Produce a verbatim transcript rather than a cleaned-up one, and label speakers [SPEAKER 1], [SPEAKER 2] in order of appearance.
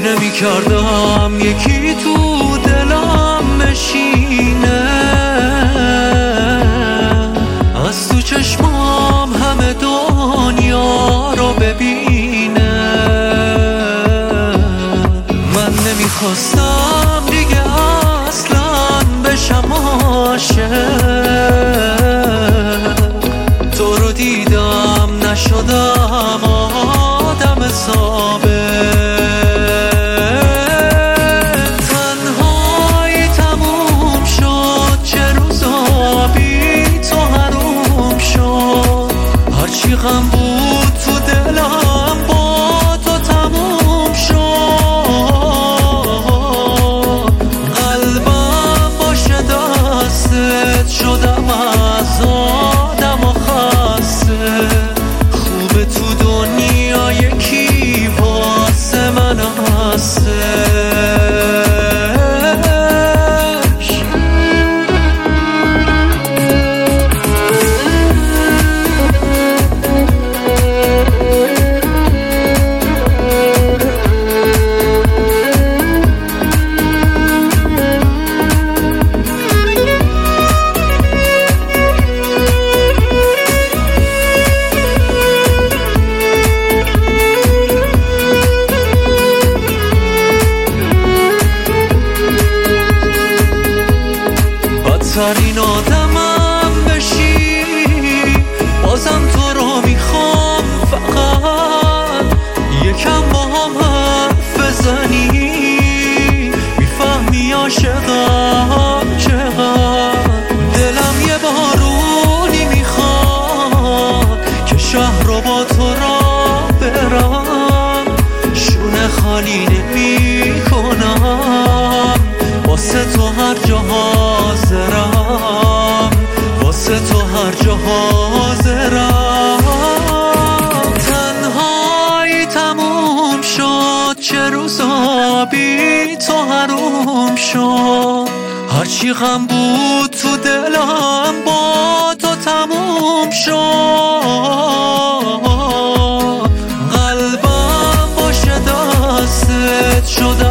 [SPEAKER 1] نمی کردم یکی تو دلم بشینه، از تو چشمام همه دنیا رو ببینه. من نمیخواستم دیگه اصلا بشم عاشق، تو رو دیدم نشدم آدم ثابت. تنهایی تموم شد، چه روزا بی تو حروم شد، هرچی غم بود تو دلم با تو تموم شد. قلبم باشه دستت شدم از آدم و خسته، خوبه تو دنیا یکی واسه من هستش. بدترین آدمم بشی، بازم تو رو میخوام، فقط یکم با هم حرف بزنی، میفهمی عاشقم چقدر. دلم یه بارونی میخواد که شهر رو با تو را برم، شونه خالی نمی کنم، واسه تو هر جا حاضرم، واسه تو هر جا حاضرم. تنهایی تموم شد، چه روزا بی تو حروم شد، هرچی غم بود تو دلم با تو تموم شد. قلبم باشه دستت شد